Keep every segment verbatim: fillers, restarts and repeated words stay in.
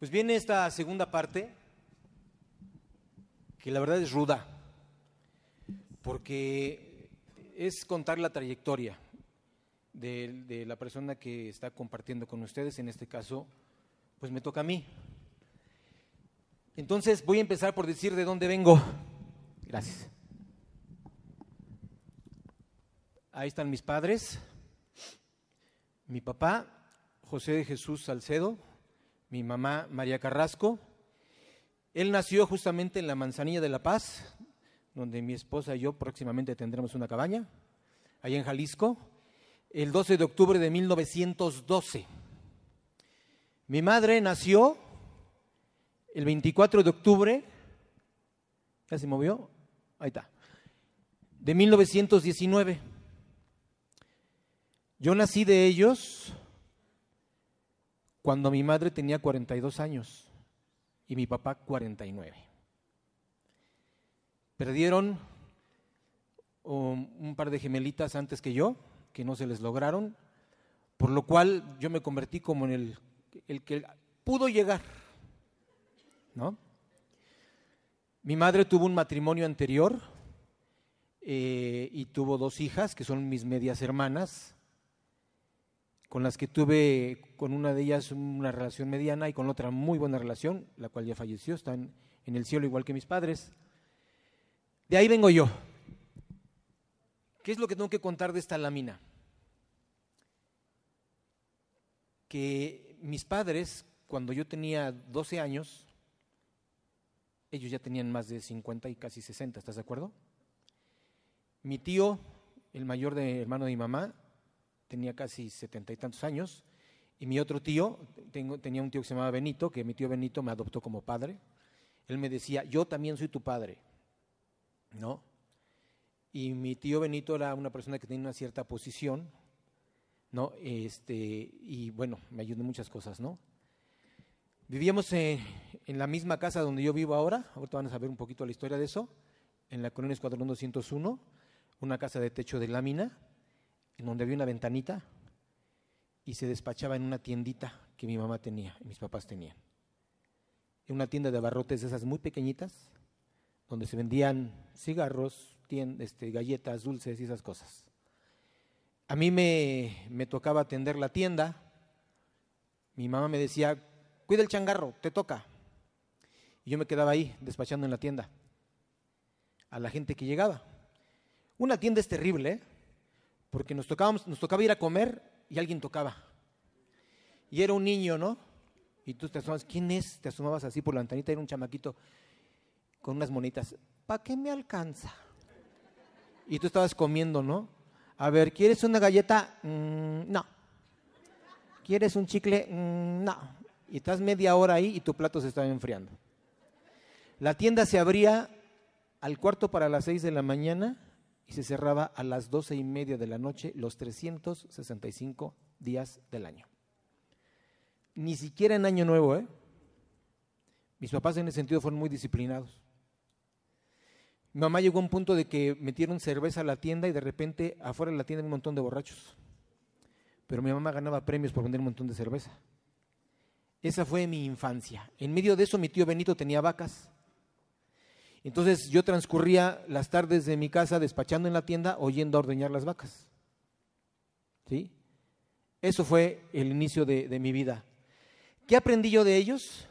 Pues viene esta segunda parte, que la verdad es ruda, porque es contar la trayectoria de, de la persona que está compartiendo con ustedes. En este caso, pues me toca a mí. Entonces voy a empezar por decir de dónde vengo. Gracias. Ahí están mis padres. Mi papá, José de Jesús Salcedo, mi mamá, María Carrasco. Él nació justamente en la Manzanilla de La Paz, donde mi esposa y yo próximamente tendremos una cabaña, allá en Jalisco, el doce de octubre de mil novecientos doce. Mi madre nació el veinticuatro de octubre, ¿ya se movió? Ahí está, de mil novecientos diecinueve. Yo nací de ellos cuando mi madre tenía cuarenta y dos años y mi papá cuarenta y nueve. Perdieron um, un par de gemelitas antes que yo, que no se les lograron, por lo cual yo me convertí como en el, el que pudo llegar, ¿no? Mi madre tuvo un matrimonio anterior eh, y tuvo dos hijas, que son mis medias hermanas, con las que tuve, con una de ellas una relación mediana y con otra muy buena relación, la cual ya falleció, están en el cielo igual que mis padres. De ahí vengo yo. ¿Qué es lo que tengo que contar de esta lámina? Que mis padres, cuando yo tenía doce años, ellos ya tenían más de cincuenta y casi sesenta, ¿estás de acuerdo? Mi tío, el mayor de, hermano de mi mamá, tenía casi setenta y tantos años, y mi otro tío, tengo, tenía un tío que se llamaba Benito, que mi tío Benito me adoptó como padre. Él me decía, yo también soy tu padre, ¿no? Y mi tío Benito era una persona que tenía una cierta posición, ¿no? Este, y bueno, me ayudó en muchas cosas, ¿no? Vivíamos en, en la misma casa donde yo vivo ahora, ahorita van a saber un poquito la historia de eso, en la colonia Escuadrón doscientos uno, una casa de techo de lámina, en donde había una ventanita y se despachaba en una tiendita que mi mamá tenía y mis papás tenían. En una tienda de abarrotes de esas muy pequeñitas, donde se vendían cigarros, tiend, este, galletas, dulces y esas cosas. A mí me, me tocaba atender la tienda. Mi mamá me decía, cuida el changarro, te toca. Y yo me quedaba ahí despachando en la tienda a la gente que llegaba. Una tienda es terrible, ¿eh? Porque nos, tocábamos, nos tocaba ir a comer y alguien tocaba. Y era un niño, ¿no? Y tú te asomabas, ¿quién es? Te asomabas así por la ventanita, era un chamaquito con unas monitas. ¿Para qué me alcanza? Y tú estabas comiendo, ¿no? A ver, ¿quieres una galleta? Mm, no. ¿Quieres un chicle? Mm, no. Y estás media hora ahí y tu plato se estaba enfriando. La tienda se abría al cuarto para las seis de la mañana y se cerraba a las doce y media de la noche los trescientos sesenta y cinco días del año. Ni siquiera en Año Nuevo, ¿eh? Mis papás en ese sentido fueron muy disciplinados. Mi mamá llegó a un punto de que metieron cerveza a la tienda y de repente afuera de la tienda hay un montón de borrachos. Pero mi mamá ganaba premios por vender un montón de cerveza. Esa fue mi infancia. En medio de eso mi tío Benito tenía vacas. Entonces yo transcurría las tardes de mi casa despachando en la tienda o yendo a ordeñar las vacas. ¿Sí? Eso fue el inicio de, de mi vida. ¿Qué aprendí yo de ellos?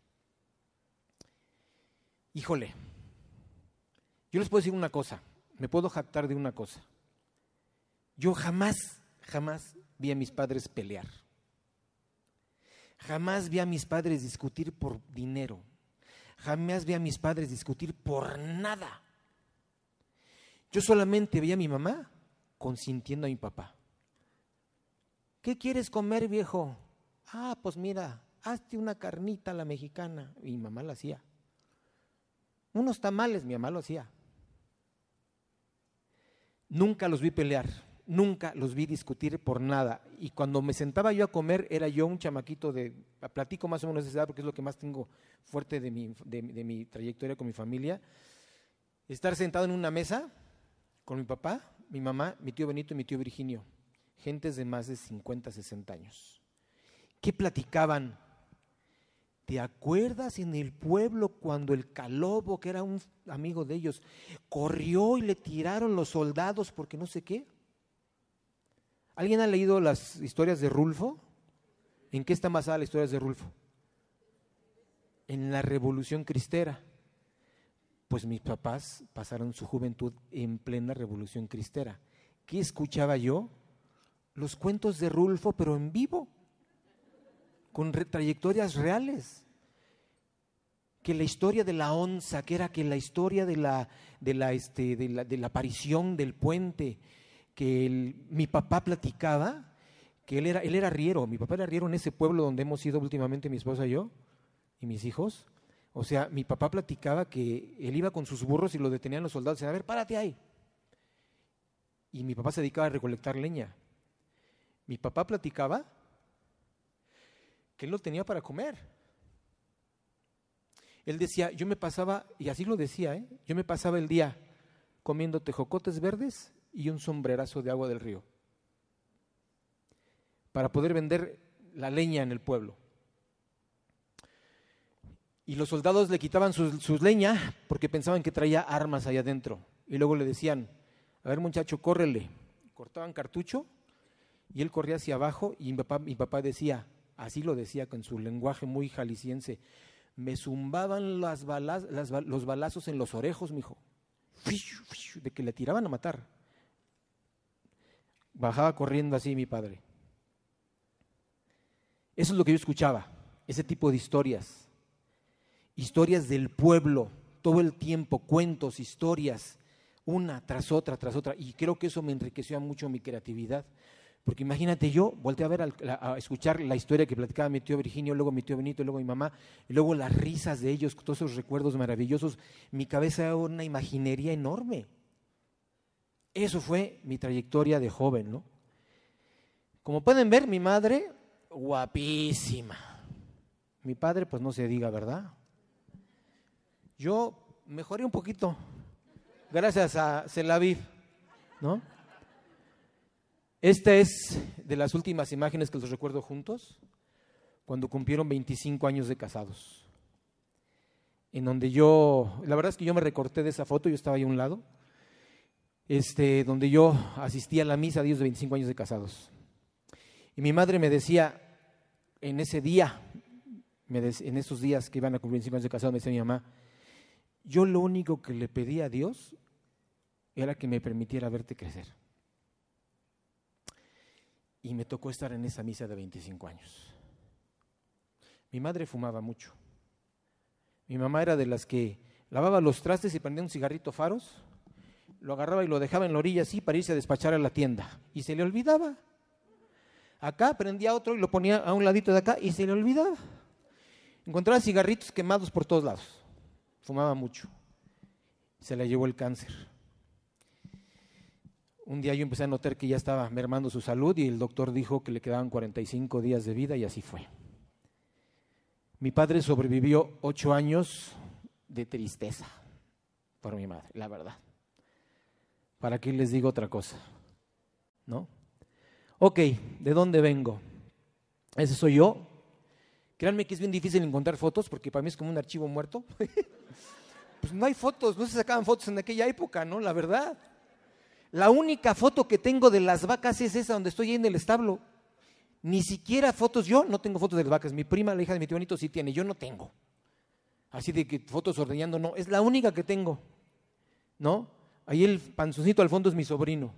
Híjole, yo les puedo decir una cosa, me puedo jactar de una cosa. Yo jamás, jamás vi a mis padres pelear. Jamás vi a mis padres discutir por dinero. Jamás vi a mis padres discutir por nada. Yo solamente veía a mi mamá consintiendo a mi papá. ¿Qué quieres comer, viejo? Ah, pues mira, hazte una carnita a la mexicana. Y mi mamá la hacía. Unos tamales, mi mamá lo hacía. Nunca los vi pelear, nunca los vi discutir por nada. Y cuando me sentaba yo a comer, era yo un chamaquito de, platico más o menos de esa edad porque es lo que más tengo fuerte de mi, de, de mi trayectoria con mi familia. Estar sentado en una mesa con mi papá, mi mamá, mi tío Benito y mi tío Virginio. Gentes de más de cincuenta, sesenta años. ¿Qué platicaban? ¿te acuerdas en el pueblo cuando el Calobo, que era un amigo de ellos, corrió y le tiraron los soldados porque no sé qué? ¿Alguien ha leído las historias de Rulfo? ¿En qué están basadas las historias de Rulfo? En la Revolución Cristera. Pues mis papás pasaron su juventud en plena Revolución Cristera. ¿Qué escuchaba yo? Los cuentos de Rulfo, pero en vivo, con re- trayectorias reales. Que la historia de la onza, que era que la historia de la, de la, este, de la, de la aparición del puente, que el, mi papá platicaba, que él era, él era riero, mi papá era riero en ese pueblo donde hemos ido últimamente mi esposa y yo, y mis hijos. O sea, mi papá platicaba que él iba con sus burros y lo detenían los soldados y decían, a ver, párate ahí. Y mi papá se dedicaba a recolectar leña. Mi papá platicaba que él no tenía para comer. Él decía, yo me pasaba, y así lo decía, ¿eh? yo me pasaba el día comiendo tejocotes verdes y un sombrerazo de agua del río para poder vender la leña en el pueblo. Y los soldados le quitaban sus, sus leña porque pensaban que traía armas allá adentro. Y luego le decían, a ver muchacho, córrele. Cortaban cartucho y él corría hacia abajo y mi papá, mi papá decía, así lo decía con su lenguaje muy jalisciense, me zumbaban las balas, las, los balazos en los orejos, mijo, de que le tiraban a matar. Bajaba corriendo así mi padre. Eso es lo que yo escuchaba, ese tipo de historias. Historias del pueblo, todo el tiempo, cuentos, historias, una tras otra, tras otra. Y creo que eso me enriqueció mucho mi creatividad. Porque imagínate, yo volteé a ver, al, a, a escuchar la historia que platicaba mi tío Virginio, luego mi tío Benito, luego mi mamá, y luego las risas de ellos, todos esos recuerdos maravillosos. Mi cabeza era una imaginería enorme. Eso fue mi trayectoria de joven, ¿no? Como pueden ver, mi madre, guapísima. Mi padre, pues no se diga, ¿verdad? Yo mejoré un poquito, gracias a Celaviv, ¿no? Esta es de las últimas imágenes que los recuerdo juntos, cuando cumplieron veinticinco años de casados. En donde yo, la verdad es que yo me recorté de esa foto, yo estaba ahí a un lado, este, donde yo asistí a la misa de ellos de veinticinco años de casados. Y mi madre me decía, en ese día, me de, en esos días que iban a cumplir veinticinco años de casados, me decía mi mamá, yo lo único que le pedí a Dios era que me permitiera verte crecer. Y me tocó estar en esa misa de veinticinco años. Mi madre fumaba mucho. Mi mamá era de las que lavaba los trastes y prendía un cigarrito faros, lo agarraba y lo dejaba en la orilla así para irse a despachar a la tienda. Y se le olvidaba. Acá prendía otro y lo ponía a un ladito de acá y se le olvidaba. Encontraba cigarritos quemados por todos lados. Fumaba mucho. Se la llevó el cáncer. Un día yo empecé a notar que ya estaba mermando su salud y el doctor dijo que le quedaban cuarenta y cinco días de vida y así fue. Mi padre sobrevivió ocho años de tristeza por mi madre, la verdad. ¿Para qué les digo otra cosa? ¿No? Ok, ¿de dónde vengo? Ese soy yo. Créanme que es bien difícil encontrar fotos porque para mí es como un archivo muerto. Pues no hay fotos, no se sacaban fotos en aquella época, ¿no? La verdad. La única foto que tengo de las vacas es esa donde estoy ahí en el establo. Ni siquiera fotos, yo no tengo fotos de las vacas. Mi prima, la hija de mi tío Benito, sí tiene, yo no tengo. Así de que fotos ordeñando, no, es la única que tengo, ¿no? Ahí el panzoncito al fondo es mi sobrino.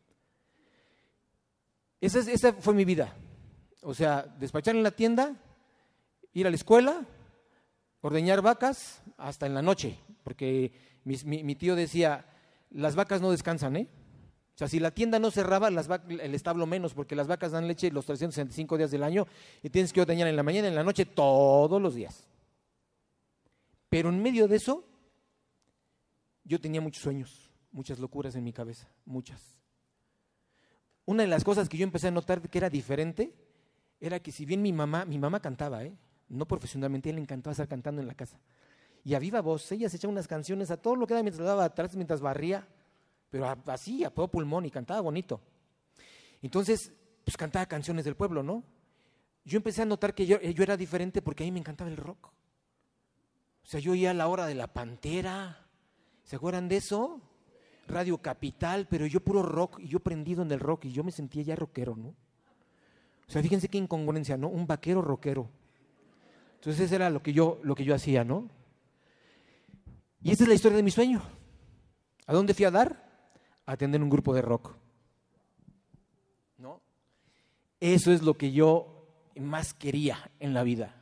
Esa, es, esa fue mi vida. O sea, despachar en la tienda, ir a la escuela, ordeñar vacas hasta en la noche, porque mi, mi, mi tío decía, las vacas no descansan, ¿eh? O sea, si la tienda no cerraba, las vac- el establo menos, porque las vacas dan leche los trescientos sesenta y cinco días del año y tienes que ordeñar en la mañana y en la noche todos los días. Pero en medio de eso, yo tenía muchos sueños, muchas locuras en mi cabeza, muchas. Una de las cosas que yo empecé a notar que era diferente, era que si bien mi mamá, mi mamá cantaba, ¿eh? No profesionalmente, a ella le encantaba estar cantando en la casa. Y a viva voz, ella se echaba unas canciones a todo lo que era mientras daba atrás, mientras barría, pero a, así, a todo pulmón, y cantaba bonito. Entonces, pues cantaba canciones del pueblo, ¿no? yo empecé a notar que yo, yo era diferente porque a mí me encantaba el rock. O sea, yo oía La Hora de la Pantera, ¿se acuerdan de eso? Radio Capital, pero yo puro rock, y yo prendido en el rock, y yo me sentía ya rockero, ¿no? O sea, fíjense qué incongruencia, ¿no? Un vaquero rockero. Entonces eso era lo que yo, lo que yo hacía, ¿no? Y esta es la historia de mi sueño. ¿A dónde fui a dar? A atender un grupo de rock. ¿No? Eso es lo que yo más quería en la vida.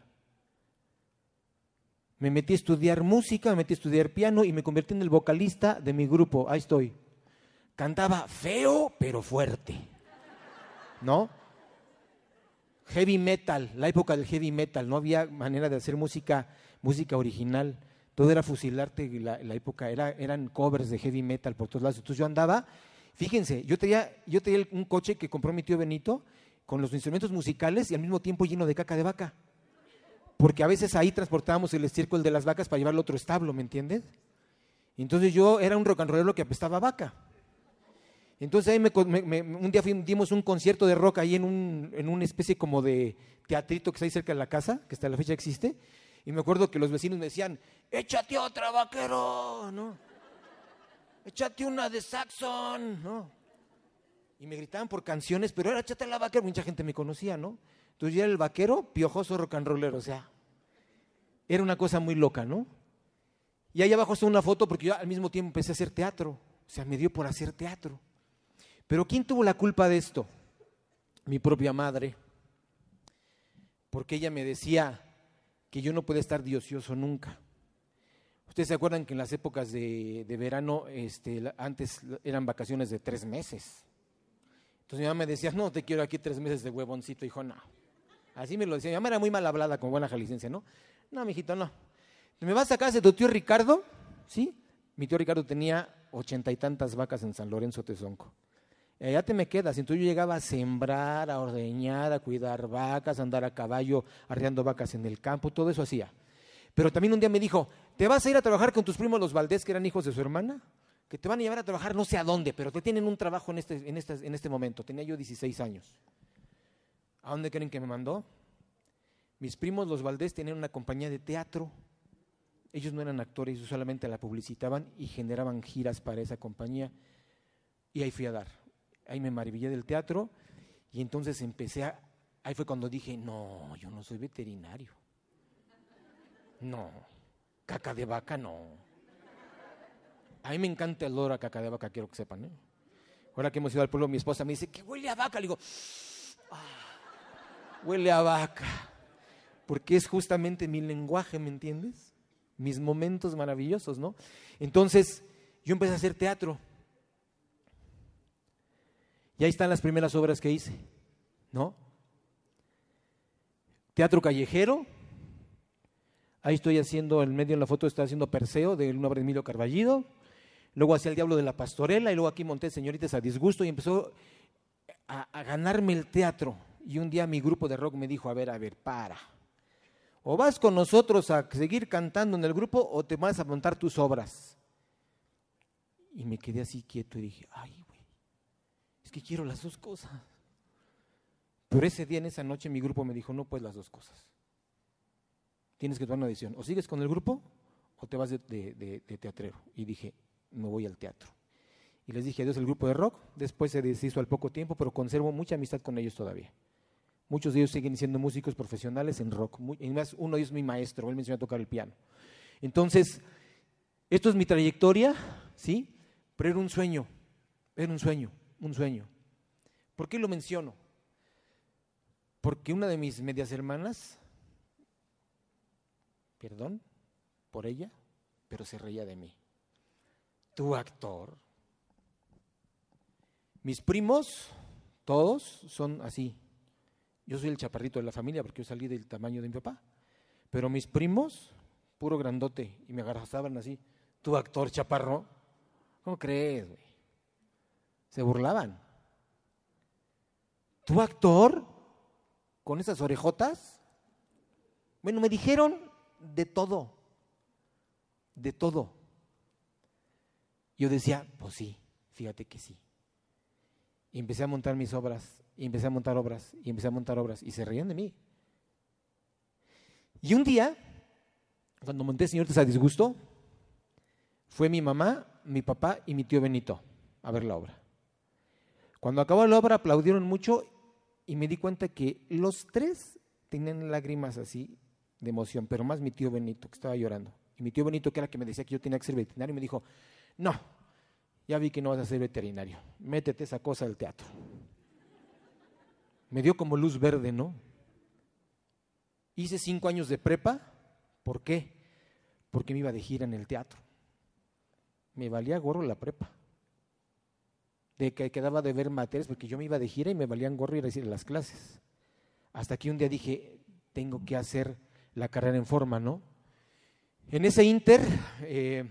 Me metí a estudiar música, me metí a estudiar piano y me convertí en el vocalista de mi grupo. Ahí estoy. Cantaba feo, pero fuerte. ¿No? Heavy metal, la época del heavy metal. No había manera de hacer música, música original. Todo era fusilarte, la, la época, era, eran covers de heavy metal por todos lados. Entonces yo andaba, fíjense, yo tenía, yo tenía un coche que compró mi tío Benito con los instrumentos musicales y al mismo tiempo lleno de caca de vaca. Porque a veces ahí transportábamos el estiércol de las vacas para llevarlo a otro establo, ¿me entiendes? Entonces yo era un rock and rollero que apestaba a vaca. Entonces ahí me, me, me, un día fuimos, dimos un concierto de rock ahí en, un, en una especie como de teatrito que está ahí cerca de la casa, que hasta la fecha existe, y me acuerdo que los vecinos me decían, échate otra, vaquero, ¿no? Échate una de Saxon, ¿no? Y me gritaban por canciones, pero era échate la vaquero, mucha gente me conocía, ¿no? Entonces yo era el vaquero piojoso rock and rollero, o sea, era una cosa muy loca, ¿no? Y ahí abajo está una foto porque yo al mismo tiempo empecé a hacer teatro, o sea, me dio por hacer teatro. Pero ¿quién tuvo la culpa de esto? Mi propia madre, porque ella me decía que yo no podía estar de ocioso nunca. Ustedes se acuerdan que en las épocas de, de verano, este, antes eran vacaciones de tres meses. Entonces mi mamá me decía, no, te quiero aquí tres meses de huevoncito, hijo, no. Así me lo decía, mi mamá era muy mal hablada, con buena jalisciense, ¿no? No, mijito, no. ¿Me vas a casa de tu tío Ricardo? ¿Sí? Mi tío Ricardo tenía ochenta y tantas vacas en San Lorenzo Tezonco. Y allá te me quedas. Entonces yo llegaba a sembrar, a ordeñar, a cuidar vacas, a andar a caballo, arreando vacas en el campo, todo eso hacía. Pero también un día me dijo, ¿te vas a ir a trabajar con tus primos los Valdés, que eran hijos de su hermana? Que te van a llevar a trabajar no sé a dónde, pero te tienen un trabajo en este, en este, en este momento. Tenía yo dieciséis años. ¿A dónde creen que me mandó? Mis primos los Valdés tenían una compañía de teatro. Ellos no eran actores, ellos solamente la publicitaban y generaban giras para esa compañía. Y ahí fui a dar. Ahí me maravillé del teatro y entonces empecé a… Ahí fue cuando dije, no, yo no soy veterinario. No, caca de vaca no. A mí me encanta el olor a caca de vaca, quiero que sepan, ¿eh? Ahora que hemos ido al pueblo, mi esposa me dice, que huele a vaca. Le digo, ah, huele a vaca. Porque es justamente mi lenguaje, ¿me entiendes? Mis momentos maravillosos, ¿no? Entonces, yo empecé a hacer teatro. Y ahí están las primeras obras que hice, ¿no? Teatro callejero. Ahí estoy haciendo, en medio en la foto estoy haciendo Perseo, de una obra de Emilio Carballido. Luego hacía El Diablo de la Pastorela y luego aquí monté Señoritas a Disgusto y empezó a, a ganarme el teatro. Y un día mi grupo de rock me dijo, a ver, a ver, para. O vas con nosotros a seguir cantando en el grupo o te vas a montar tus obras. Y me quedé así quieto y dije, ay, güey, es que quiero las dos cosas. Pero ese día, en esa noche, mi grupo me dijo, no puedes las dos cosas. Tienes que tomar una decisión, o sigues con el grupo o te vas de, de, de, de teatrero. Y dije, me voy al teatro. Y les dije adiós al grupo de rock, después se deshizo al poco tiempo, pero conservo mucha amistad con ellos todavía. Muchos de ellos siguen siendo músicos profesionales en rock, muy, y más uno de ellos es mi maestro, él me enseñó a tocar el piano. Entonces, esto es mi trayectoria, ¿sí? Pero era un sueño, era un sueño, un sueño. ¿Por qué lo menciono? Porque una de mis medias hermanas, perdón por ella, pero se reía de mí. Tu actor. Mis primos, todos son así. Yo soy el chaparrito de la familia porque yo salí del tamaño de mi papá. Pero mis primos, puro grandote, y me agarraban así. Tu actor chaparro. ¿Cómo crees, güey? Se burlaban. ¿Tu actor? ¿Con esas orejotas? Bueno, me dijeron de todo. De todo. Yo decía, pues sí, fíjate que sí. Y empecé a montar mis obras, y empecé a montar obras, y empecé a montar obras, y se reían de mí. Y un día, cuando monté Señor a disgusto, fue mi mamá, mi papá y mi tío Benito a ver la obra. Cuando acabó la obra aplaudieron mucho y me di cuenta que los tres tenían lágrimas así de emoción, pero más mi tío Benito, que estaba llorando. Y mi tío Benito, que era el que me decía que yo tenía que ser veterinario, me dijo, no, ya vi que no vas a ser veterinario, métete esa cosa del teatro. Me dio como luz verde, ¿no? Hice cinco años de prepa, ¿por qué? Porque me iba de gira en el teatro. Me valía gorro la prepa. De que quedaba de ver materias, porque yo me iba de gira y me valían gorro ir a decir las clases. Hasta que un día dije, tengo que hacer la carrera en forma, ¿no? En ese inter, eh,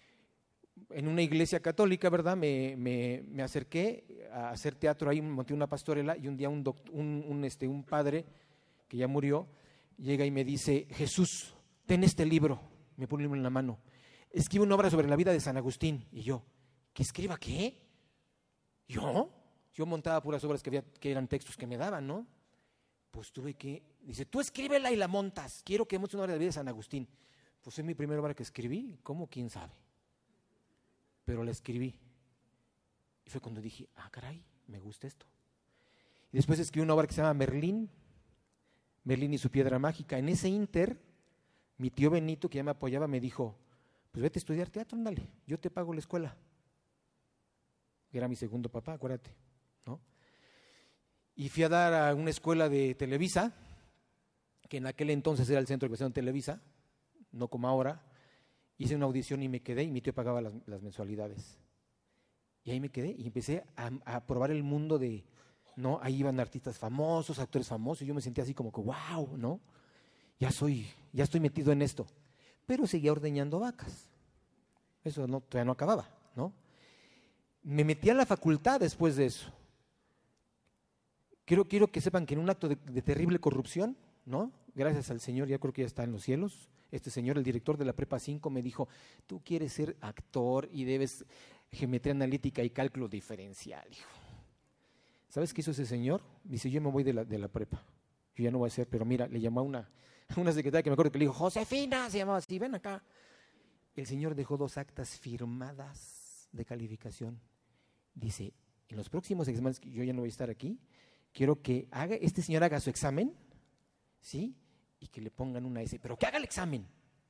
en una iglesia católica, ¿verdad? Me, me, me acerqué a hacer teatro ahí, monté una pastorela y un día un, doct- un, un, este, un padre que ya murió, llega y me dice, Jesús, ten este libro, me pone un libro en la mano, escribe una obra sobre la vida de San Agustín. Y yo, ¿que escriba qué? ¿Yo? Yo montaba puras obras que, había, que eran textos que me daban, ¿no? Pues tuve que, dice, tú escríbela y la montas, quiero que montes una obra de la vida de San Agustín. Pues fue mi primera obra que escribí, ¿cómo? ¿Quién sabe? Pero la escribí. Y fue cuando dije, ah, caray, me gusta esto. Y después escribí una obra que se llama Merlín, Merlín y su piedra mágica. En ese inter, mi tío Benito, que ya me apoyaba, me dijo, pues vete a estudiar teatro, ándale, yo te pago la escuela. Era mi segundo papá, acuérdate, ¿no? Y fui a dar a una escuela de Televisa, que en aquel entonces era el centro de educación de Televisa, no como ahora. Hice una audición y me quedé, y mi tío pagaba las, las mensualidades. Y ahí me quedé y empecé a, a probar el mundo de, ¿no? Ahí iban artistas famosos, actores famosos, y yo me sentía así como que, wow, ¿no? Ya soy, ya estoy metido en esto. Pero seguía ordeñando vacas. Eso no, todavía no acababa, ¿no? Me metí a la facultad después de eso. Quiero, quiero que sepan que en un acto de, de terrible corrupción, ¿no? Gracias al Señor, ya creo que ya está en los cielos. Este señor, el director de la Prepa cinco, me dijo, tú quieres ser actor y debes geometría analítica y cálculo diferencial, hijo. ¿Sabes qué hizo ese señor? Dice, yo me voy de la, de la prepa, yo ya no voy a ser, pero mira, le llamó a una, a una secretaria que me acuerdo que le dijo, Josefina, se llamaba así, ven acá. El señor dejó dos actas firmadas de calificación. Dice, en los próximos exámenes, que yo ya no voy a estar aquí, quiero que haga, este señor haga su examen, ¿sí? Y que le pongan una S, pero que haga el examen.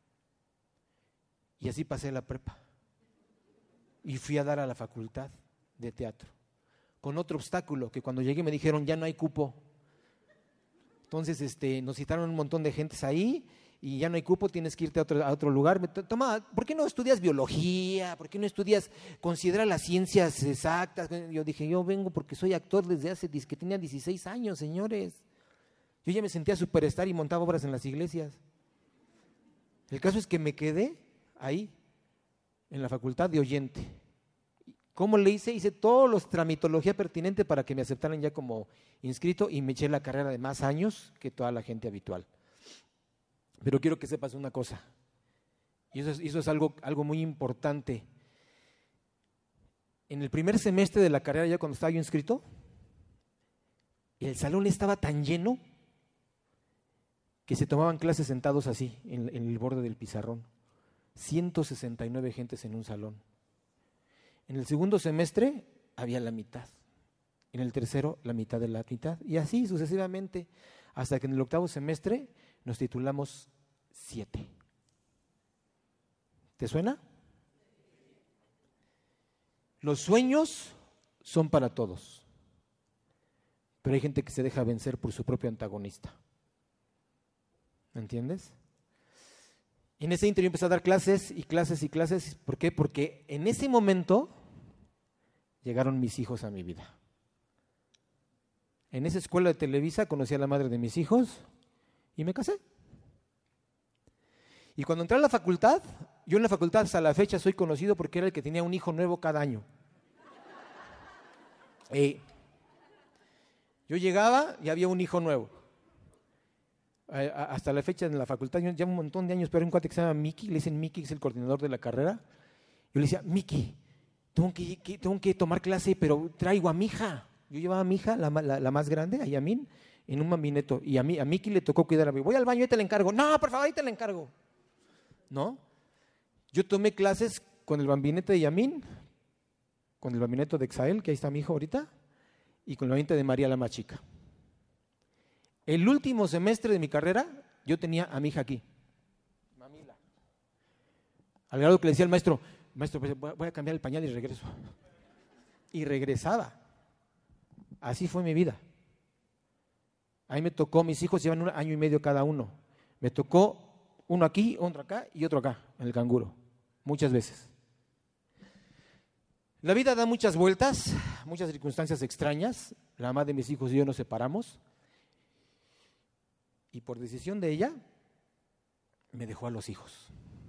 Y así pasé la prepa. Y fui a dar a la facultad de teatro. Con otro obstáculo, que cuando llegué me dijeron, ya no hay cupo. Entonces este, nos citaron un montón de gentes ahí, y ya no hay cupo, tienes que irte a otro, a otro lugar. Me, toma, ¿por qué no estudias biología? ¿Por qué no estudias, considera las ciencias exactas? Yo dije, yo vengo porque soy actor desde hace, que tenía dieciséis años, señores. Yo ya me sentía superstar y montaba obras en las iglesias. El caso es que me quedé ahí, en la facultad de oyente. ¿Cómo le hice? Hice todos los tramitología pertinente para que me aceptaran ya como inscrito, y me eché la carrera de más años que toda la gente habitual. Pero quiero que sepas una cosa, y eso es, eso es algo, algo muy importante. En el primer semestre de la carrera, ya cuando estaba yo inscrito, el salón estaba tan lleno que se tomaban clases sentados así, en, en el borde del pizarrón. ciento sesenta y nueve gentes en un salón. En el segundo semestre había la mitad. En el tercero, la mitad de la mitad. Y así sucesivamente, hasta que en el octavo semestre nos titulamos siete. ¿Te suena? Los sueños son para todos, pero hay gente que se deja vencer por su propio antagonista. ¿Me entiendes? Y en ese interior empecé a dar clases y clases y clases. ¿Por qué? Porque en ese momento llegaron mis hijos a mi vida. En esa escuela de Televisa conocí a la madre de mis hijos y me casé. Y cuando entré a la facultad, yo en la facultad hasta la fecha soy conocido porque era el que tenía un hijo nuevo cada año. Eh, yo llegaba y había un hijo nuevo. Eh, hasta la fecha en la facultad, yo ya un montón de años, pero hay un cuate que se llama Miki, le dicen Miki, que es el coordinador de la carrera. Yo le decía, Miki, tengo que, que, tengo que tomar clase, pero traigo a mi hija. Yo llevaba a mi hija, la, la, la más grande, a Yamin, en un Bambineto, y a mí, a Miki le tocó cuidar a mí. Voy al baño y te le encargo. No, por favor, ahí te le encargo. ¿No? Yo tomé clases con el Bambineto de Yamín, con el Bambineto de Exael, que ahí está mi hijo ahorita, y con el Bambineto de María la más chica. El último semestre de mi carrera, yo tenía a mi hija aquí. Mamila. Al grado que le decía al maestro, maestro, pues voy a cambiar el pañal y regreso. Y regresaba. Así fue mi vida. Ahí me tocó, mis hijos llevan un año y medio cada uno. Me tocó uno aquí, otro acá y otro acá, en el canguro. Muchas veces. La vida da muchas vueltas, muchas circunstancias extrañas. La mamá de mis hijos y yo nos separamos. Y por decisión de ella, me dejó a los hijos.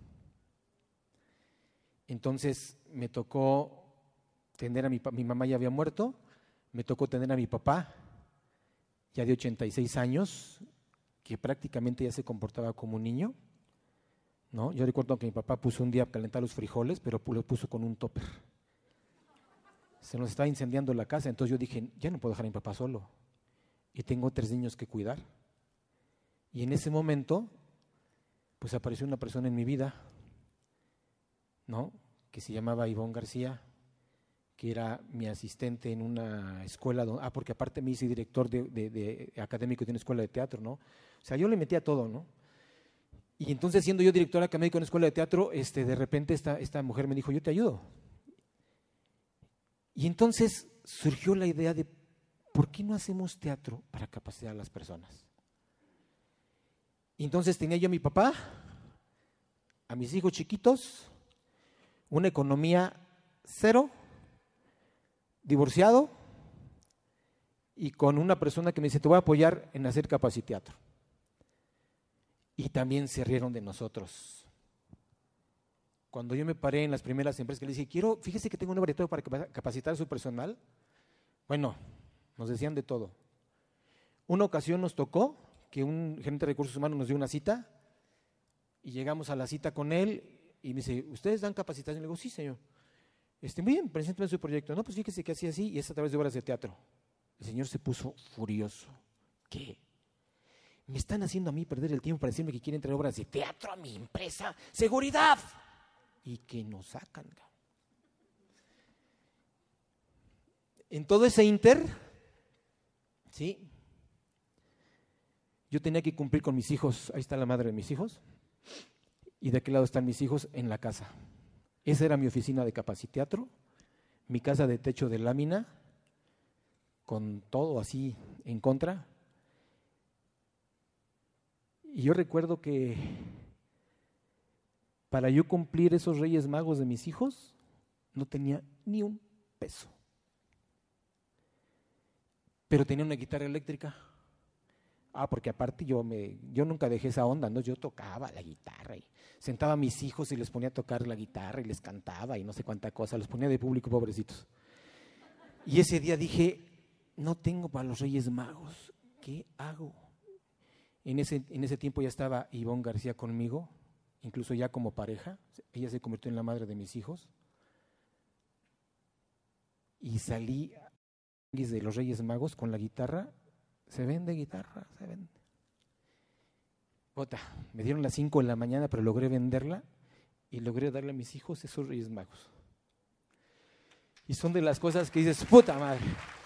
Entonces me tocó tener a mi, mi mamá ya había muerto, me tocó tener a mi papá, ya de ochenta y seis años, que prácticamente ya se comportaba como un niño, ¿no? Yo recuerdo que mi papá puso un día a calentar los frijoles, pero lo puso con un topper. Se nos estaba incendiando la casa, entonces yo dije, ya no puedo dejar a mi papá solo, y tengo tres niños que cuidar. Y en ese momento, pues apareció una persona en mi vida, ¿no? Que se llamaba Ivonne García, que era mi asistente en una escuela, donde, ah, porque aparte me hice director de, de, de académico de una escuela de teatro, ¿no? O sea, yo le metía todo, ¿no? Y entonces, siendo yo director académico en una escuela de teatro, este, de repente esta, esta mujer me dijo, yo te ayudo. Y entonces surgió la idea de, ¿por qué no hacemos teatro para capacitar a las personas? Y entonces tenía yo a mi papá, a mis hijos chiquitos, una economía cero, divorciado, y con una persona que me dice, te voy a apoyar en hacer capaciteatro. Y también se rieron de nosotros. Cuando yo me paré en las primeras empresas que le dije, quiero, fíjese que tengo un laboratorio para capacitar a su personal. Bueno, nos decían de todo. Una ocasión nos tocó que un gerente de recursos humanos nos dio una cita y llegamos a la cita con él y me dice, ¿ustedes dan capacitación? Y le digo, sí, señor. Este, muy bien, presénteme su proyecto. No, pues fíjese que así, así, y es a través de obras de teatro. El señor se puso furioso. ¿Qué? Me están haciendo a mí perder el tiempo para decirme que quieren traer obras de teatro a mi empresa. ¡Seguridad! Y que nos sacan. En todo ese inter, ¿sí? Yo tenía que cumplir con mis hijos, ahí está la madre de mis hijos, y de aquel lado están mis hijos en la casa. Esa era mi oficina de capaciteatro, mi casa de techo de lámina, con todo así en contra. Y yo recuerdo que para yo cumplir esos Reyes Magos de mis hijos, no tenía ni un peso. Pero tenía una guitarra eléctrica. Ah, porque aparte yo me, yo nunca dejé esa onda, ¿no? Yo tocaba la guitarra y sentaba a mis hijos y les ponía a tocar la guitarra y les cantaba y no sé cuánta cosa, los ponía de público, pobrecitos. Y ese día dije, no tengo para los Reyes Magos, ¿qué hago? En ese, en ese tiempo ya estaba Ivonne García conmigo, incluso ya como pareja, ella se convirtió en la madre de mis hijos. Y salí de los Reyes Magos con la guitarra. Se vende guitarra, se vende. Bota, me dieron las cinco de la mañana, pero logré venderla y logré darle a mis hijos esos Reyes Magos. Y son de las cosas que dices, puta madre.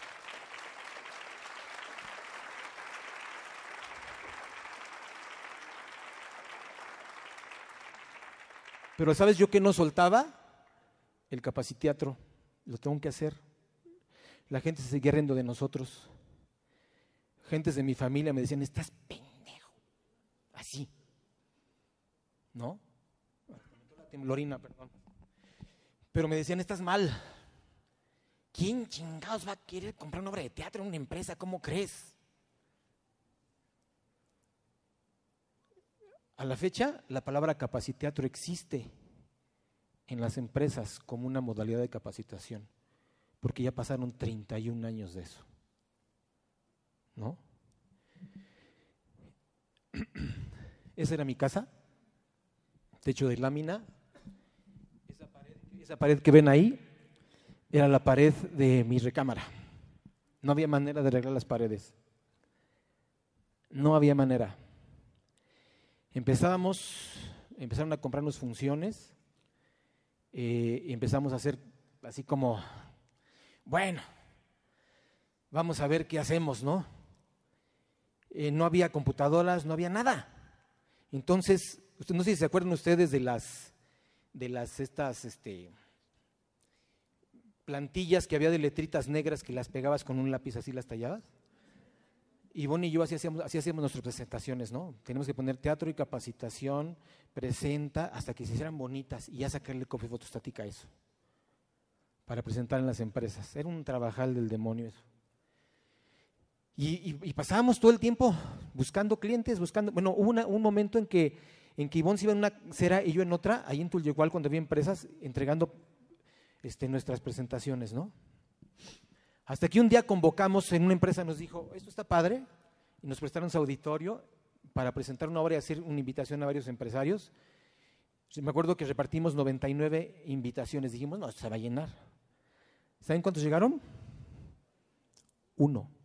Pero ¿sabes yo qué no soltaba? El capaciteatro. Lo tengo que hacer. La gente se seguía riendo de nosotros. Gentes de mi familia me decían, estás pendejo. Así. ¿No? La temblorina, perdón. Pero me decían, estás mal. ¿Quién chingados va a querer comprar una obra de teatro en una empresa? ¿Cómo crees? A la fecha, la palabra capaciteatro existe en las empresas como una modalidad de capacitación, porque ya pasaron treinta y un años de eso. ¿No? Esa era mi casa, techo de lámina. Esa pared, esa pared que ven ahí era la pared de mi recámara. No había manera de arreglar las paredes. no había manera. Empezábamos, empezaron a comprarnos funciones, eh, y empezamos a hacer así como, bueno, vamos a ver qué hacemos, ¿no? Eh, no había computadoras, no había nada. Entonces, no sé si se acuerdan ustedes de las, de las estas, este, plantillas que había de letritas negras que las pegabas con un lápiz, así las tallabas. Y Bonnie y yo así hacíamos, así hacíamos nuestras presentaciones, ¿no? Tenemos que poner teatro y capacitación, presenta, hasta que se hicieran bonitas y ya sacarle copia fotostática a eso, para presentar en las empresas. Era un trabajal del demonio eso. Y, y, y pasábamos todo el tiempo buscando clientes, buscando, bueno, hubo una, un momento en que, en que Ivonne se iba en una acera y yo en otra, ahí en Tulyehual, cuando había empresas, entregando este, nuestras presentaciones, ¿no? Hasta que un día convocamos en una empresa, nos dijo, esto está padre, y nos prestaron su auditorio para presentar una obra y hacer una invitación a varios empresarios. Me acuerdo que repartimos noventa y nueve invitaciones, dijimos, no, se va a llenar. ¿Saben cuántos llegaron? Uno.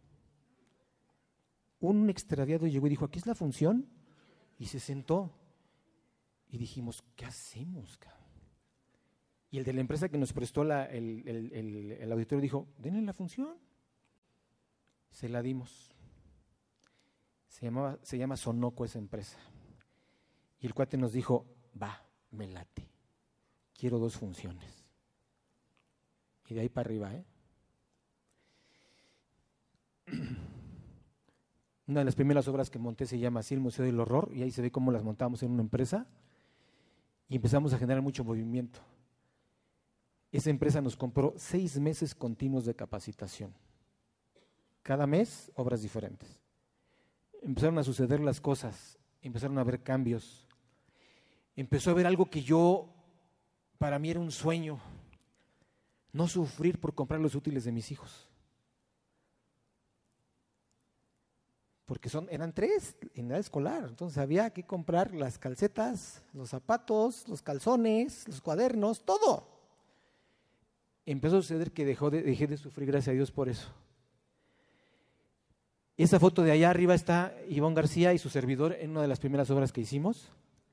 Un extraviado llegó y dijo, ¿aquí es la función? Y se sentó. Y dijimos, ¿qué hacemos, cabrón? Y el de la empresa que nos prestó la, el, el, el, el auditorio dijo, denle la función. Se la dimos. Se, llamaba, se llama Sonoco esa empresa. Y el cuate nos dijo, va, me late. Quiero dos funciones. Y de ahí para arriba, ¿eh? Una de las primeras obras que monté se llama así, el Museo del Horror, y ahí se ve cómo las montamos en una empresa y empezamos a generar mucho movimiento. Esa empresa nos compró seis meses continuos de capacitación. Cada mes, obras diferentes. Empezaron a suceder las cosas, empezaron a haber cambios. Empezó a haber algo que yo, para mí era un sueño, no sufrir por comprar los útiles de mis hijos. Porque son, eran tres en edad escolar, entonces había que comprar las calcetas, los zapatos, los calzones, los cuadernos, todo. Empezó a suceder que dejó de, dejé de sufrir, gracias a Dios por eso. Esa foto de allá arriba está Ivonne García y su servidor en una de las primeras obras que hicimos.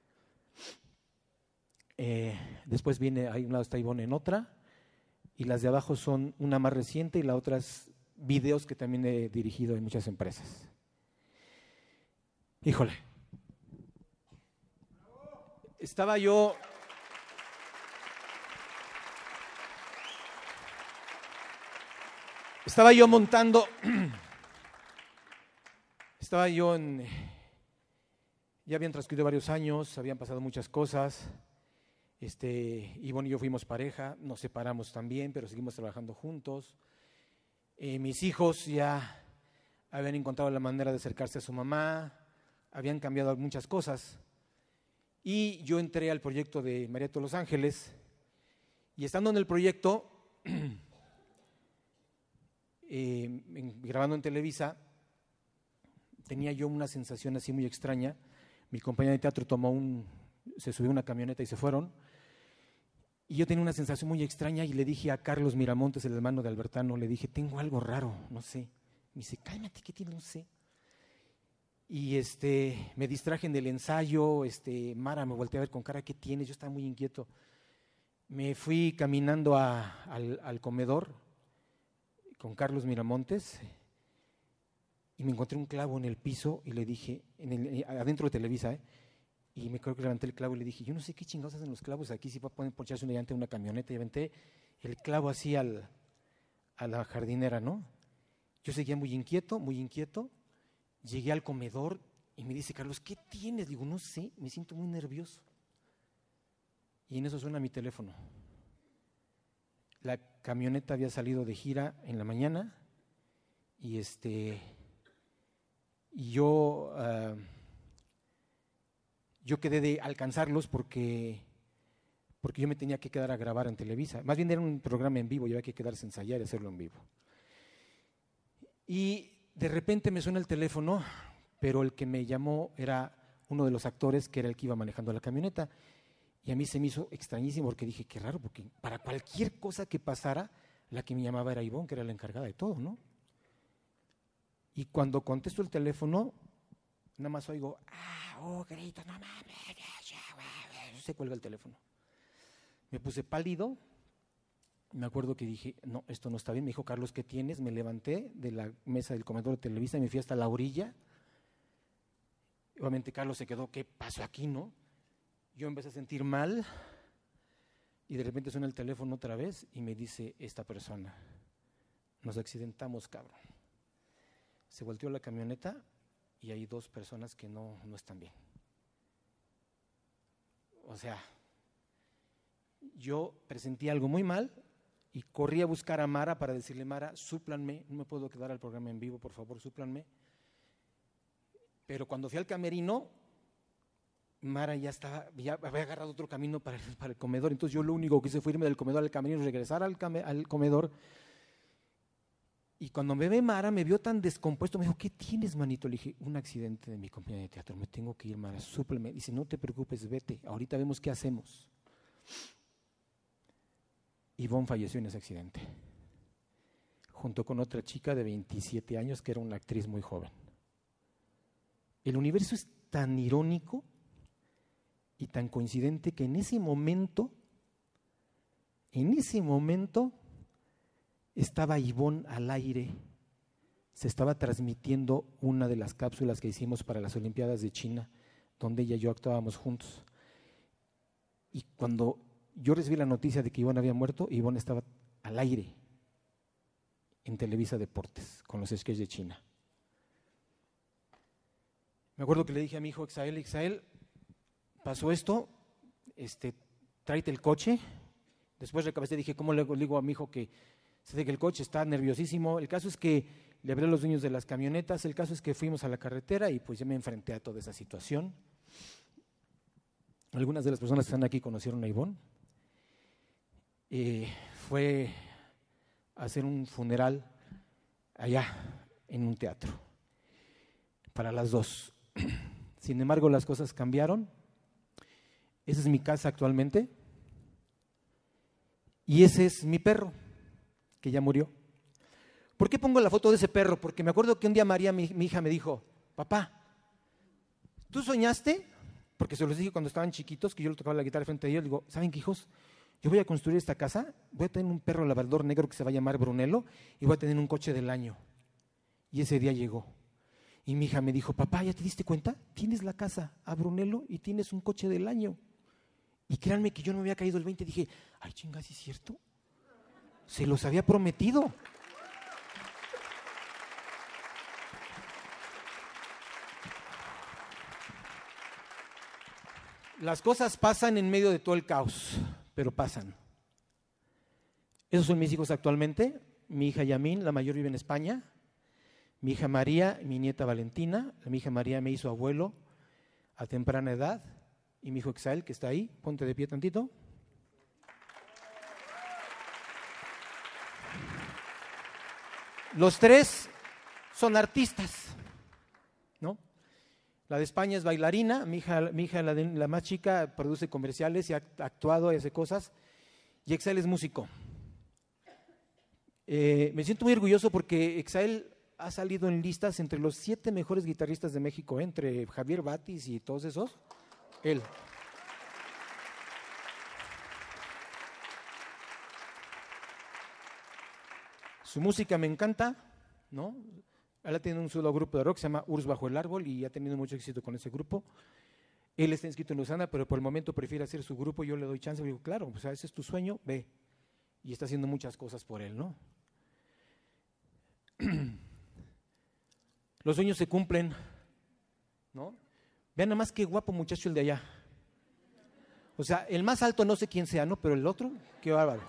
Eh, después viene, ahí a un lado está Ivonne en otra, y las de abajo son una más reciente y la otra es videos que también he dirigido en muchas empresas. Híjole, estaba yo, estaba yo montando, estaba yo en, ya habían transcurrido varios años, habían pasado muchas cosas, este, Ivonne y yo fuimos pareja, nos separamos también, pero seguimos trabajando juntos. Eh, mis hijos ya habían encontrado la manera de acercarse a su mamá, habían cambiado muchas cosas y yo entré al proyecto de María de los Ángeles y estando en el proyecto, eh, en, grabando en Televisa, tenía yo una sensación así muy extraña. Mi compañera de teatro tomó un, se subió a una camioneta y se fueron y yo tenía una sensación muy extraña y le dije a Carlos Miramontes, el hermano de Albertano, le dije, tengo algo raro, no sé. Me dice, cálmate, ¿qué tienes? No sé. Y este, me distraje en el ensayo, este, Mara me volteé a ver con cara, ¿qué tienes? Yo estaba muy inquieto. Me fui caminando a, al, al comedor con Carlos Miramontes y me encontré un clavo en el piso y le dije, en el, adentro de Televisa, ¿eh? Y me creo que levanté el clavo y le dije, yo no sé qué chingados hacen los clavos aquí, si va a poder poncharse una llanta en una camioneta. Y aventé el clavo así al, a la jardinera, ¿no? Yo seguía muy inquieto, muy inquieto. Llegué al comedor y me dice, Carlos, ¿qué tienes? Digo, no sé, me siento muy nervioso. Y en eso suena mi teléfono. La camioneta había salido de gira en la mañana y este, y yo, uh, yo quedé de alcanzarlos porque, porque yo me tenía que quedar a grabar en Televisa. Más bien era un programa en vivo, yo había que quedarse a ensayar y hacerlo en vivo. Y de repente me suena el teléfono, pero el que me llamó era uno de los actores que era el que iba manejando la camioneta. Y a mí se me hizo extrañísimo porque dije, qué raro, porque para cualquier cosa que pasara, la que me llamaba era Ivonne, que era la encargada de todo, ¿no? Y cuando contesto el teléfono, Nada más oigo, ah, oh, grito, no mames, se cuelga el teléfono. Me puse pálido, me acuerdo que dije, no, esto no está bien. Me dijo, Carlos, ¿qué tienes? Me levanté de la mesa del comedor de Televisa y me fui hasta la orilla. Obviamente Carlos se quedó, ¿qué pasó aquí, no? Yo empecé a sentir mal y de repente suena el teléfono otra vez y me dice esta persona, nos accidentamos, cabrón. Se volteó la camioneta y hay dos personas que no, no están bien. O sea, yo presentí algo muy mal y corrí a buscar a Mara para decirle, Mara, súplanme, no me puedo quedar al programa en vivo, por favor, súplanme. Pero cuando fui al camerino, Mara ya estaba, ya había agarrado otro camino para el, para el comedor, entonces yo lo único que hice fue irme del comedor al camerino, regresar al, came, al comedor. Y cuando me ve Mara, me vio tan descompuesto, me dijo, ¿qué tienes, manito? Le dije, un accidente de mi compañía de teatro, me tengo que ir, Mara, súpleme. Dice, no te preocupes, vete, ahorita vemos qué hacemos. Ivonne falleció en ese accidente, junto con otra chica de veintisiete años que era una actriz muy joven. El universo es tan irónico y tan coincidente que en ese momento, en ese momento estaba Ivonne al aire, se estaba transmitiendo una de las cápsulas que hicimos para las Olimpiadas de China, donde ella y yo actuábamos juntos. Y cuando yo recibí la noticia de que Ivonne había muerto, Ivonne estaba al aire en Televisa Deportes con los sketches de China. Me acuerdo que le dije a mi hijo Exael, Exael, pasó esto, este, tráete el coche. Después recabecé y dije, ¿cómo le digo a mi hijo que se de que el coche está nerviosísimo? El caso es que le hablé a los dueños de las camionetas, el caso es que fuimos a la carretera y pues ya me enfrenté a toda esa situación. Algunas de las personas que están aquí conocieron a Ivonne. Eh, fue a hacer un funeral allá en un teatro para las dos. Sin embargo, las cosas cambiaron. Esa es mi casa actualmente y ese es mi perro, que ya murió. ¿Por qué pongo la foto de ese perro? Porque me acuerdo que un día María, mi, mi hija, me dijo, papá, ¿tú soñaste? Porque se los dije cuando estaban chiquitos, que yo le tocaba la guitarra frente a ellos. Digo, ¿saben qué, hijos? Yo voy a construir esta casa, voy a tener un perro labrador negro que se va a llamar Brunello y voy a tener un coche del año. Y ese día llegó. Y mi hija me dijo, papá, ¿ya te diste cuenta? Tienes la casa a Brunello y tienes un coche del año. Y créanme que yo no me había caído el veinte, dije, ay, chinga, ¿sí es cierto? Se los había prometido. Las cosas pasan en medio de todo el caos, pero pasan. Esos son mis hijos actualmente. Mi hija Yamin, la mayor, vive en España. Mi hija María, mi nieta Valentina. Mi hija María me hizo abuelo a temprana edad. Y mi hijo Exael, que está ahí, ponte de pie tantito. Los tres son artistas, ¿no? La de España es bailarina, mi hija, mi hija la, de, la más chica, produce comerciales y ha actuado y hace cosas, y Exael es músico. Eh, me siento muy orgulloso porque Exael ha salido en listas entre los siete mejores guitarristas de México, ¿eh? Entre Javier Batis y todos esos, él. Su música me encanta, ¿no? Él ha tenido un solo grupo de rock, se llama Urs Bajo el Árbol y ha tenido mucho éxito con ese grupo. Él está inscrito en Lausana, pero por el momento prefiere hacer su grupo. Yo le doy chance, le digo, claro, o sea, ese es tu sueño, ve. Y está haciendo muchas cosas por él, ¿no? Los sueños se cumplen, ¿no? Vean nada más qué guapo muchacho el de allá. O sea, el más alto no sé quién sea, ¿no? Pero el otro, qué bárbaro.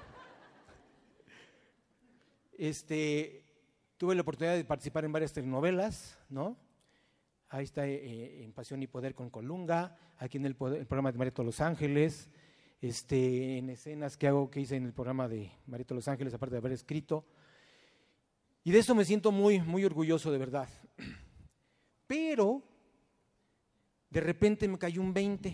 Este... Tuve la oportunidad de participar en varias telenovelas, ¿no? Ahí está eh, en Pasión y Poder con Colunga, aquí en el, poder, el programa de Marito Los Ángeles, este, en escenas que hago, que hice en el programa de Marito Los Ángeles, aparte de haber escrito. Y de eso me siento muy, muy orgulloso, de verdad. Pero, de repente me cayó un veinte.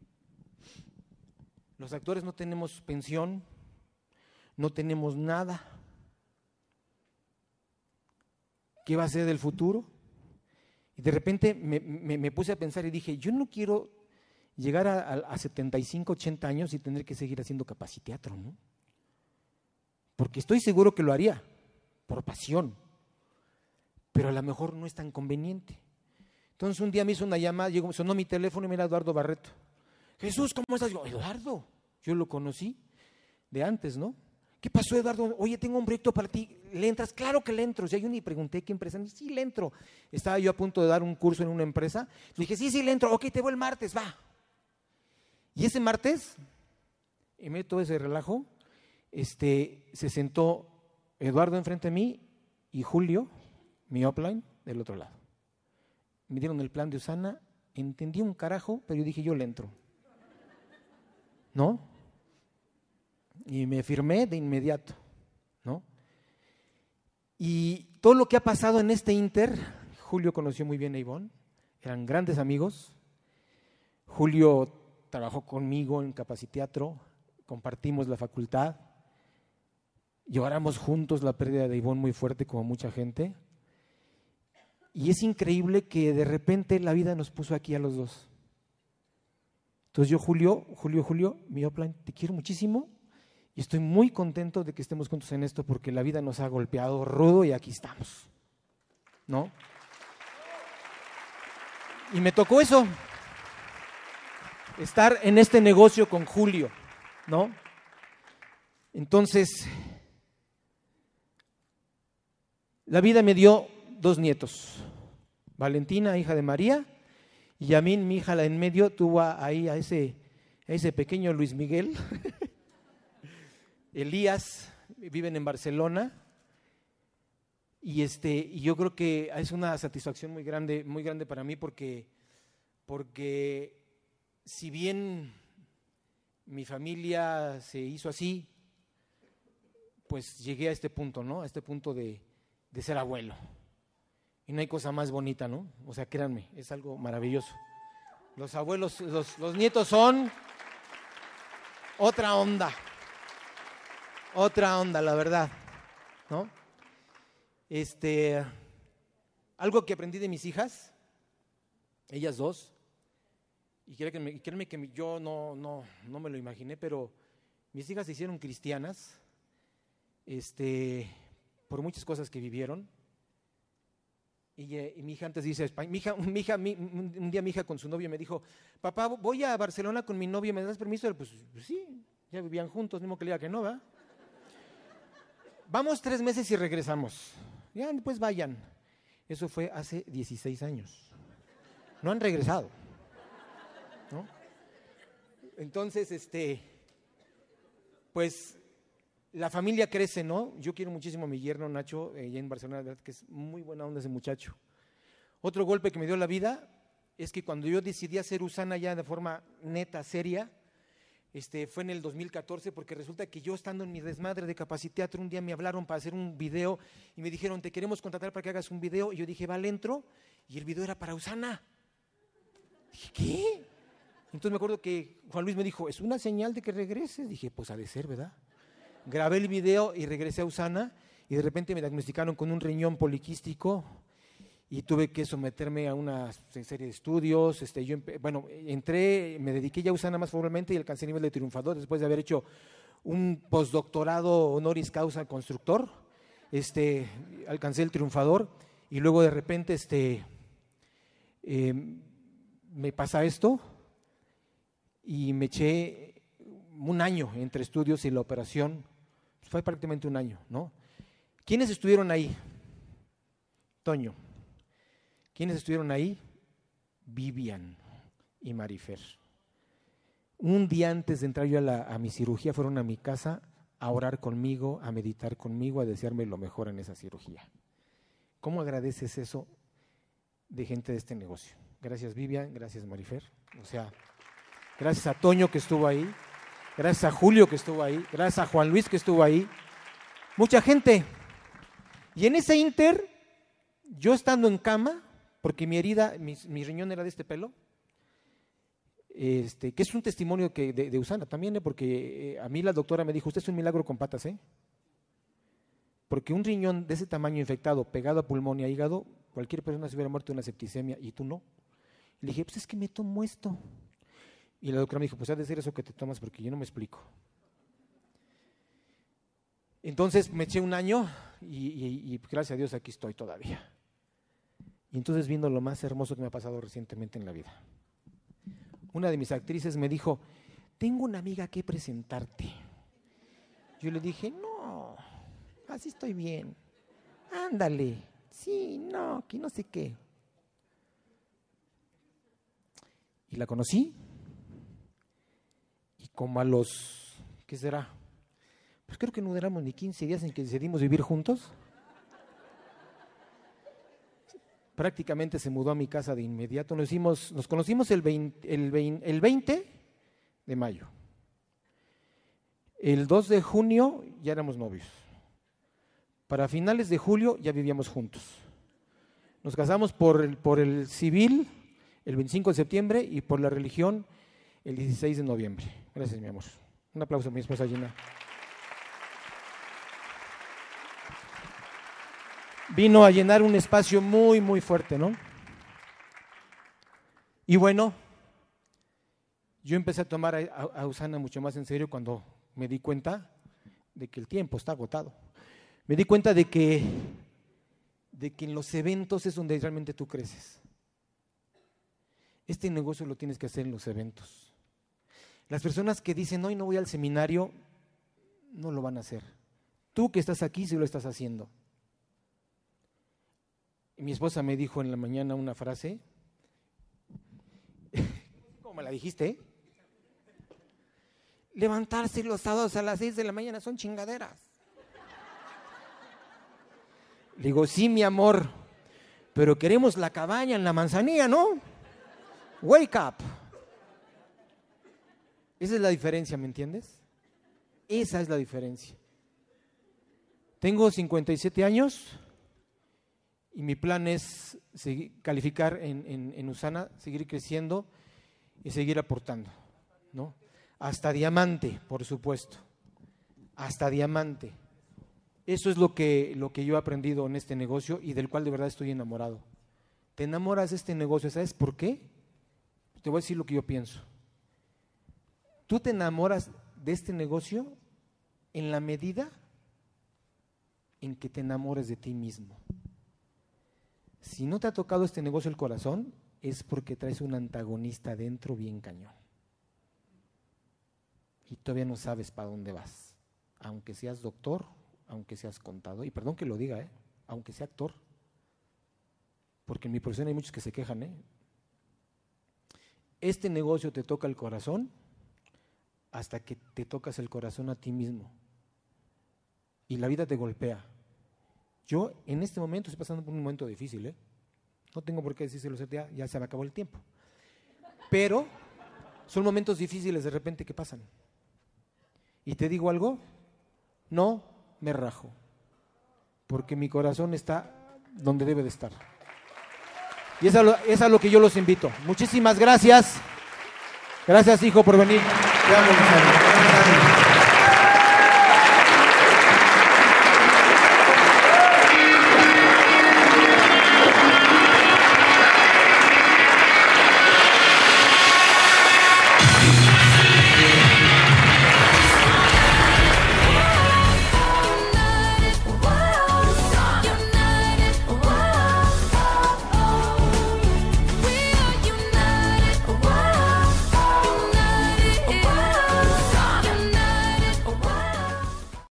Los actores no tenemos pensión, no tenemos nada. ¿Qué va a ser del futuro? Y de repente me, me, me puse a pensar y dije, yo no quiero llegar a, a, a setenta y cinco, ochenta años y tener que seguir haciendo capaciteatro, ¿no? Porque estoy seguro que lo haría, por pasión, pero a lo mejor no es tan conveniente. Entonces un día me hizo una llamada, llegó, sonó mi teléfono y me era Eduardo Barreto. Jesús, ¿cómo estás? Yo, Eduardo, yo lo conocí de antes, ¿no? ¿Qué pasó, Eduardo? Oye, tengo un proyecto para ti, ¿le entras? Claro que le entro. O sea, yo ni pregunté qué empresa, sí le entro. Estaba yo a punto de dar un curso en una empresa, le dije, sí, sí le entro, ok, te voy el martes, va. Y ese martes, en medio de todo ese relajo, este, se sentó Eduardo enfrente de mí y Julio, mi upline, del otro lado. Me dieron el plan de Usana, entendí un carajo, pero yo dije, yo le entro. ¿No? Y me firmé de inmediato, ¿no? Y todo lo que ha pasado en este inter, Julio conoció muy bien a Ivonne, eran grandes amigos. Julio trabajó conmigo en Capaciteatro, compartimos la facultad, lloramos juntos la pérdida de Ivonne muy fuerte como mucha gente. Y es increíble que de repente la vida nos puso aquí a los dos. Entonces yo, Julio, Julio, Julio, mi upline, te quiero muchísimo y estoy muy contento de que estemos juntos en esto porque la vida nos ha golpeado rudo y aquí estamos, ¿no? Y me tocó eso, estar en este negocio con Julio, ¿no? Entonces, la vida me dio dos nietos, Valentina, hija de María, y Yamín, mi hija, la en medio, tuvo ahí a ese, a ese pequeño Luis Miguel. Elías, viven en Barcelona, y, este, y yo creo que es una satisfacción muy grande, muy grande para mí porque, porque si bien mi familia se hizo así, pues llegué a este punto, ¿no? A este punto de, de ser abuelo. Y no hay cosa más bonita, ¿no? O sea, créanme, es algo maravilloso. Los abuelos, los, los nietos son otra onda, otra onda, la verdad, ¿no? Este, algo que aprendí de mis hijas, ellas dos, y créanme, créanme que yo no, no, no me lo imaginé, pero mis hijas se hicieron cristianas, este, por muchas cosas que vivieron. Y, y mi hija antes dice, mi hija, mi hija, mi, un día mi hija con su novio me dijo, papá, voy a Barcelona con mi novio, ¿me das permiso? Pues, pues sí, ya vivían juntos, ni modo que le diga que no, ¿va? Vamos tres meses y regresamos. Ya, pues vayan. Eso fue hace dieciséis años. No han regresado, ¿no? Entonces, este, pues la familia crece, ¿no? Yo quiero muchísimo a mi yerno Nacho, allá eh, en Barcelona, la verdad que es muy buena onda ese muchacho. Otro golpe que me dio la vida es que cuando yo decidí hacer Usana ya de forma neta, seria, este, fue en el dos mil catorce, porque resulta que yo estando en mi desmadre de Capaciteatro, un día me hablaron para hacer un video y me dijeron, te queremos contratar para que hagas un video, y yo dije, vale, entro, y el video era para Usana. Dije, ¿qué? Entonces me acuerdo que Juan Luis me dijo, es una señal de que regreses. Dije, pues ha de ser, ¿verdad? Grabé el video y regresé a Usana y de repente me diagnosticaron con un riñón poliquístico y tuve que someterme a una serie de estudios. Este, yo, bueno, entré, me dediqué ya a Usana más formalmente y alcancé el nivel de triunfador después de haber hecho un postdoctorado honoris causa constructor. Este, alcancé el triunfador y luego de repente este, eh, me pasa esto y me eché un año entre estudios y la operación. Fue prácticamente un año, ¿no? ¿Quiénes estuvieron ahí? Toño. ¿Quiénes estuvieron ahí? Vivian y Marifer. Un día antes de entrar yo a, la, a mi cirugía fueron a mi casa a orar conmigo, a meditar conmigo, a desearme lo mejor en esa cirugía. ¿Cómo agradeces eso de gente de este negocio? Gracias Vivian, gracias Marifer. O sea, gracias a Toño que estuvo ahí. Gracias a Julio que estuvo ahí, gracias a Juan Luis que estuvo ahí, mucha gente. Y en ese inter, yo estando en cama, porque mi herida, mi, mi riñón era de este pelo, este, que es un testimonio que de, de Usana también, ¿eh? Porque eh, a mí la doctora me dijo, usted es un milagro con patas, ¿eh? porque un riñón de ese tamaño infectado, pegado a pulmón y a hígado, cualquier persona se hubiera muerto de una septicemia y tú no. Y le dije, pues es que me tomo esto. Y la doctora me dijo, pues ha de ser eso que te tomas porque yo no me explico. Entonces me eché un año y, y, y gracias a Dios aquí estoy todavía. Y entonces viendo lo más hermoso que me ha pasado recientemente en la vida. Una de mis actrices me dijo, tengo una amiga que presentarte. Yo le dije, no, así estoy bien. Ándale, sí, no, que no sé qué. Y la conocí. Y como a los, ¿qué será? Pues creo que no duramos ni quince días en que decidimos vivir juntos. Prácticamente se mudó a mi casa de inmediato. Nos, hicimos, nos conocimos el veinte, el, veinte, el veinte de mayo. El dos de junio ya éramos novios. Para finales de julio ya vivíamos juntos. Nos casamos por el, por el civil el veinticinco de septiembre y por la religión el dieciséis de noviembre. Gracias, mi amor. Un aplauso a mi esposa Gina. Vino a llenar un espacio muy, muy fuerte, ¿no? Y bueno, yo empecé a tomar a, a Usana mucho más en serio cuando me di cuenta de que el tiempo está agotado. Me di cuenta de que, de que en los eventos es donde realmente tú creces. Este negocio lo tienes que hacer en los eventos. Las personas que dicen, hoy no voy al seminario, no lo van a hacer. Tú que estás aquí sí lo estás haciendo. Mi esposa me dijo en la mañana una frase, ¿cómo me la dijiste? ¿Eh? Levantarse los sábados a las seis de la mañana son chingaderas. Le digo, sí, mi amor, pero queremos la cabaña en la manzanilla, ¿no? Wake up. Esa es la diferencia, ¿me entiendes? Esa es la diferencia. Tengo cincuenta y siete años. Y mi plan es seguir, calificar en, en, en Usana, seguir creciendo y seguir aportando, ¿no? Hasta diamante, por supuesto, hasta diamante. Eso es lo que, lo que yo he aprendido en este negocio y del cual de verdad estoy enamorado. Te enamoras de este negocio, ¿sabes por qué? Te voy a decir lo que yo pienso. Tú te enamoras de este negocio en la medida en que te enamores de ti mismo. Si no te ha tocado este negocio el corazón, es porque traes un antagonista dentro bien cañón. Y todavía no sabes para dónde vas. Aunque seas doctor, aunque seas contador, y perdón que lo diga, ¿eh? Aunque sea actor. Porque en mi profesión hay muchos que se quejan, ¿eh? Este negocio te toca el corazón hasta que te tocas el corazón a ti mismo. Y la vida te golpea. Yo en este momento estoy pasando por un momento difícil, ¿eh? No tengo por qué decírselo, ya, ya se me acabó el tiempo. Pero son momentos difíciles de repente que pasan. ¿Y te digo algo? No me rajo, porque mi corazón está donde debe de estar. Y es a lo, es a lo que yo los invito. Muchísimas gracias. Gracias, hijo, por venir. Te amo,